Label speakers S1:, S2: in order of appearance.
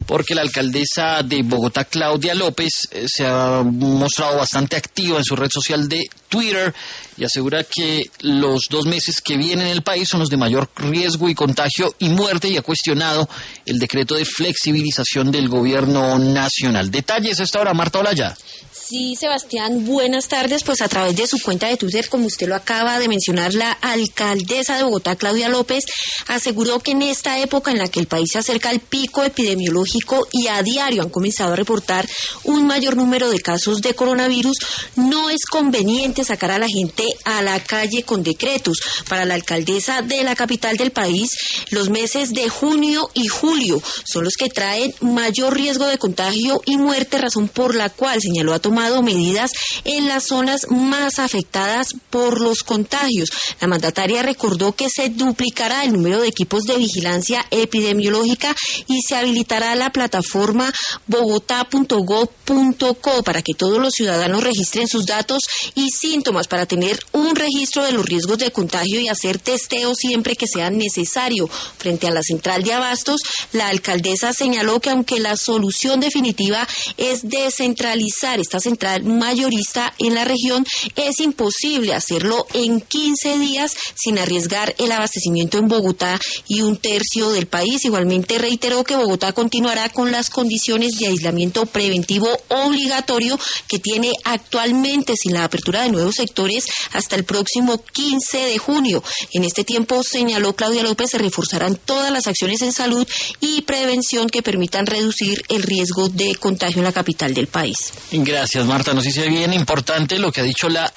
S1: porque la alcaldesa de Bogotá, Claudia López, se ha mostrado bastante activa en su red social de Twitter y asegura que los 2 meses que vienen en el país son los de mayor riesgo y contagio y muerte, y ha cuestionado el decreto de flexibilización del gobierno nacional. Detalles a esta hora, Marta Olaya.
S2: Sí, Sebastián, buenas tardes. Pues a través de su cuenta de Twitter, como usted lo acaba de mencionar, la alcaldesa de Bogotá, Claudia López, aseguró que en esta época en la que el país se acerca al pico epidemiológico y a diario han comenzado a reportar un mayor número de casos de coronavirus, no es conveniente sacar a la gente a la calle con decretos. Para la alcaldesa de la capital del país, los meses de junio y julio son los que traen mayor riesgo de contagio y muerte, razón por la cual, señaló, ha tomado medidas en las zonas más afectadas por los contagios. La mandataria recordó que se duplicará el número de equipos de vigilancia epidemiológica y se habilitará la plataforma bogotá.gov.co para que todos los ciudadanos registren sus datos y síntomas para tener un registro de los riesgos de contagio y hacer testeo siempre que sea necesario. Frente a la central de abastos, la alcaldesa señaló que aunque la solución definitiva es descentralizar esta central mayorista en la región, es imposible hacerlo en 15 días sin arriesgar el abastecimiento en Bogotá y un tercio del país. Igualmente reiteró que Bogotá continuará con las condiciones de aislamiento preventivo obligatorio que tiene actualmente, sin la apertura de nuevos sectores hasta el próximo 15 de junio. En este tiempo, señaló Claudia López, se reforzarán todas las acciones en salud y prevención que permitan reducir el riesgo de contagio en la capital del país.
S1: Gracias, Marta. Noticia bien importante lo que ha dicho la